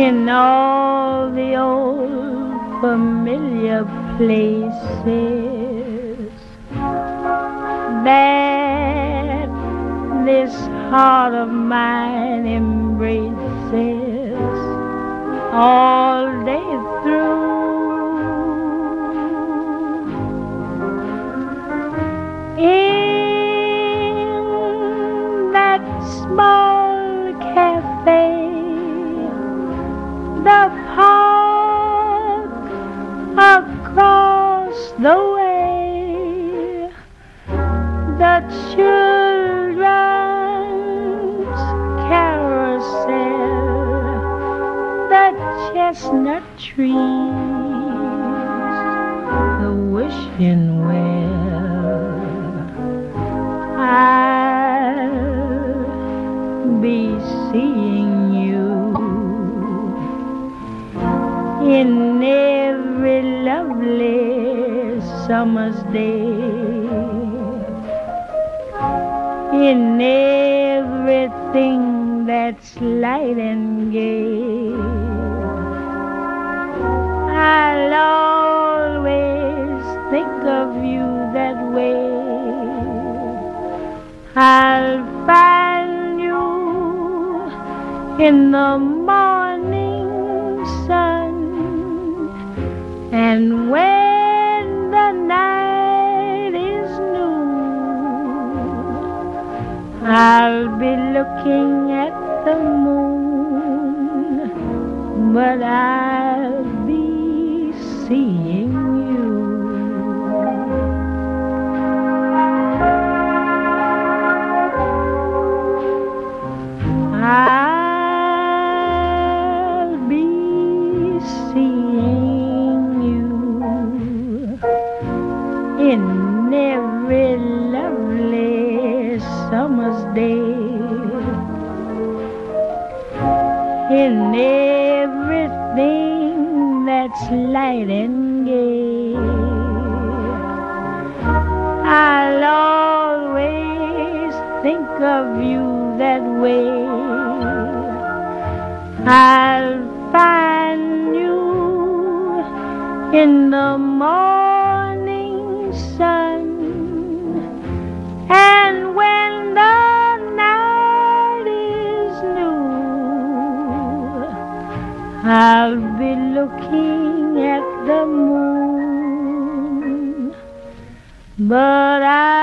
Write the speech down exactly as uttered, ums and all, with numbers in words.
in all the old familiar places that this heart of mine embraces all day through. In that small cafe, the park across the way, the children's carousel, the chestnut trees, the wishing well, I'll be seeing you in every lovely summer's day, in everything that's light and gay. I'll always think of you that way. I'll find you in the morning sun, and when the night is new, I'll be looking at the moon, but I'll be seeing you. I'll be seeing you in every lovely summer's day, in everything that's light and gay. I'll always think of you that way. I'll find you in the morning sun, and when the night is new, I'll be looking at the moon, but I